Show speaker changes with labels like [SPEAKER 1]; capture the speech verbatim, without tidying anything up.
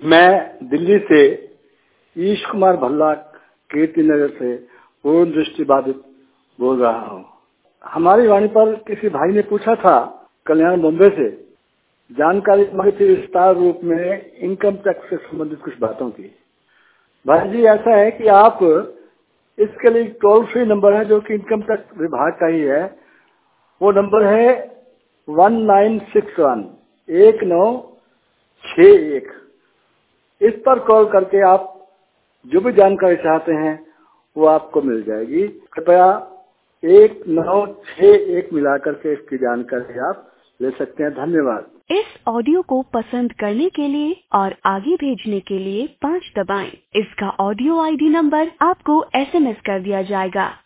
[SPEAKER 1] मैं दिल्ली से ईश कुमार भल्ला, कीर्ति नगर से पूर्ण दृष्टि बाधित बोल रहा हूँ। हमारी वाणी पर किसी भाई ने पूछा था कल्याण बॉम्बे से, जानकारी मांगी थी विस्तार रूप में इनकम टैक्स से संबंधित कुछ बातों की। भाई जी ऐसा है कि आप इसके लिए टोल फ्री नंबर है जो कि इनकम टैक्स विभाग का ही है, वो नंबर है वन नाइन सिक्स वन एक नौ छः एक। इस पर कॉल करके आप जो भी जानकारी चाहते हैं वो आपको मिल जाएगी। कृपया एक नौ छः एक मिलाकर के इसकी जानकारी आप ले सकते हैं। धन्यवाद।
[SPEAKER 2] इस ऑडियो को पसंद करने के लिए और आगे भेजने के लिए पाँच दबाएं। इसका ऑडियो आईडी नंबर आपको एसएमएस कर दिया जाएगा।